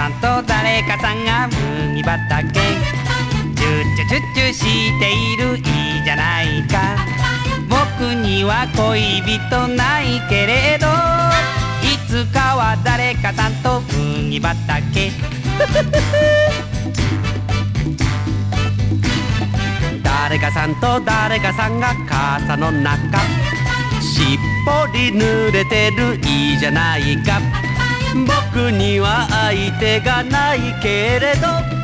んと誰かさんが麦畑チュッチュチュッチュしているいいじゃないか。僕には恋人ないけれどいつかは誰かさんと麦畑誰かさんと誰かさんが傘の中しっぽり濡れてるいいじゃないか。僕には相手がないけれど